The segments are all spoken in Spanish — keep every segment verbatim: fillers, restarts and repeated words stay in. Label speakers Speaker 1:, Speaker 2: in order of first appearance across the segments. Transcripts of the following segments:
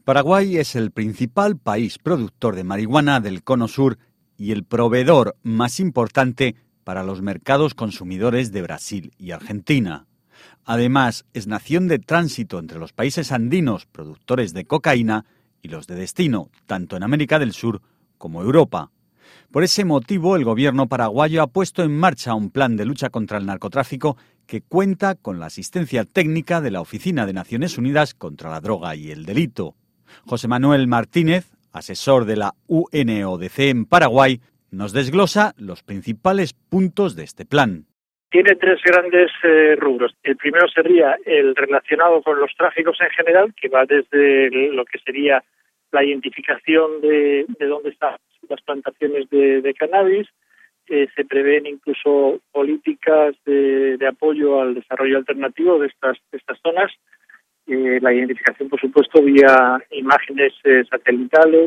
Speaker 1: Paraguay es el principal país productor de marihuana del Cono Sur y el proveedor más importante para los mercados consumidores de Brasil y Argentina. Además, es nación de tránsito entre los países andinos productores de cocaína y los de destino, tanto en América del Sur como Europa. Por ese motivo, el gobierno paraguayo ha puesto en marcha un plan de lucha contra el narcotráfico que cuenta con la asistencia técnica de la Oficina de Naciones Unidas contra la Droga y el Delito. José Manuel Martínez, asesor de la U N O D C en Paraguay, nos desglosa los principales puntos de este plan.
Speaker 2: Tiene tres grandes eh, rubros. El primero sería el relacionado con los tráficos en general, que va desde lo que sería la identificación de, de dónde están las plantaciones de, de cannabis. Eh, se prevén incluso políticas de, de apoyo al desarrollo alternativo de estas, de estas zonas. Eh, la identificación, por supuesto, vía imágenes eh, satelitales.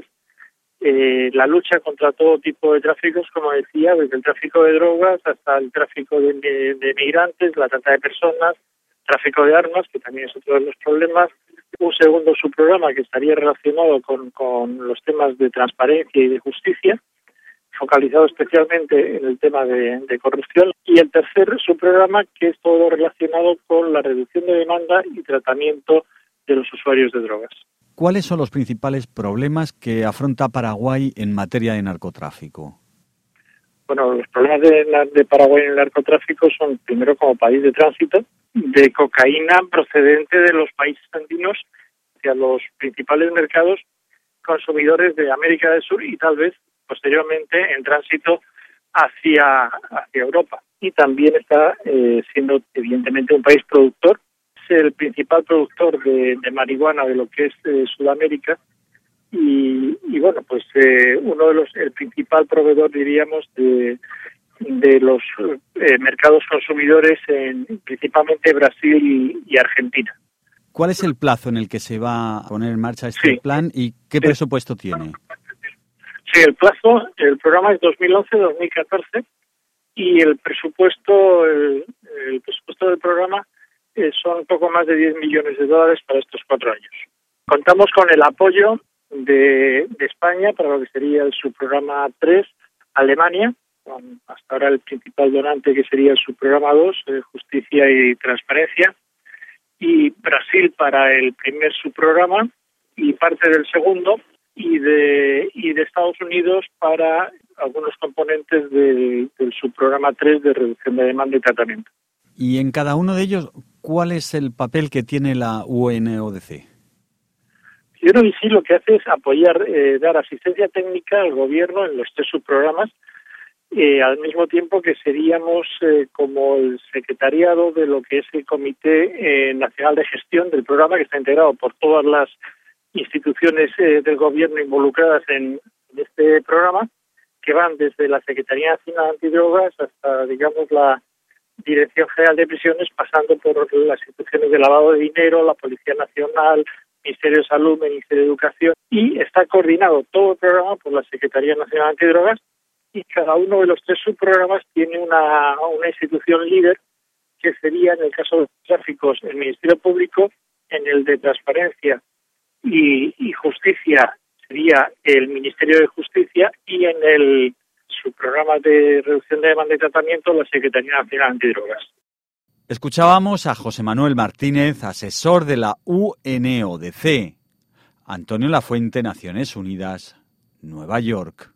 Speaker 2: Eh, la lucha contra todo tipo de tráficos, como decía, desde el tráfico de drogas hasta el tráfico de, de, de migrantes, la trata de personas, tráfico de armas, que también es otro de los problemas. Un segundo subprograma que estaría relacionado con, con los temas de transparencia y de justicia, focalizado especialmente en el tema de, de corrupción. Y el tercer subprograma, que es todo relacionado con la reducción de demanda y tratamiento de los usuarios de drogas.
Speaker 1: ¿Cuáles son los principales problemas que afronta Paraguay en materia de narcotráfico?
Speaker 2: Bueno, los problemas de, de Paraguay en el narcotráfico son, primero, como país de tránsito, de cocaína procedente de los países andinos hacia los principales mercados consumidores de América del Sur y tal vez, posteriormente, en tránsito hacia, hacia Europa. Y también está eh, siendo, evidentemente, un país productor. Es el principal productor de, de marihuana de lo que es eh, Sudamérica y, y bueno, pues eh, uno de los, el principal proveedor, diríamos, de, de los eh, mercados consumidores en principalmente Brasil y, y Argentina.
Speaker 1: ¿Cuál es el plazo en el que se va a poner en marcha este sí. plan y qué presupuesto sí. tiene?
Speaker 2: Sí, el plazo, el programa es dos mil once a dos mil catorce y el presupuesto, el, el presupuesto del programa eh, son poco más de diez millones de dólares para estos cuatro años. Contamos con el apoyo de, de España para lo que sería el subprograma tres, Alemania, con hasta ahora el principal donante que sería el subprograma dos, eh, Justicia y Transparencia, y Brasil para el primer subprograma y parte del segundo, y de y de Estados Unidos para algunos componentes del, del subprograma tres de reducción de demanda y tratamiento.
Speaker 1: Y en cada uno de ellos, ¿cuál es el papel que tiene la U N O D C?
Speaker 2: Yo creo que sí, lo que hace es apoyar, eh, dar asistencia técnica al gobierno en los tres subprogramas, eh, al mismo tiempo que seríamos eh, como el secretariado de lo que es el Comité eh, Nacional de Gestión del programa, que está integrado por todas las instituciones eh, del gobierno involucradas en este programa, que van desde la Secretaría Nacional Antidrogas hasta, digamos, la Dirección General de Prisiones, pasando por las instituciones de lavado de dinero, la Policía Nacional, Ministerio de Salud, Ministerio de Educación, y está coordinado todo el programa por la Secretaría Nacional Antidrogas, y cada uno de los tres subprogramas tiene una, una institución líder, que sería, en el caso de los tráficos, el Ministerio Público, en el de Transparencia y, y Justicia sería el Ministerio de Justicia, y en el subprograma de reducción de demanda y tratamiento, la Secretaría Nacional Antidrogas.
Speaker 1: Escuchábamos a José Manuel Martínez, asesor de la U N O D C. Antonio Lafuente, Naciones Unidas, Nueva York.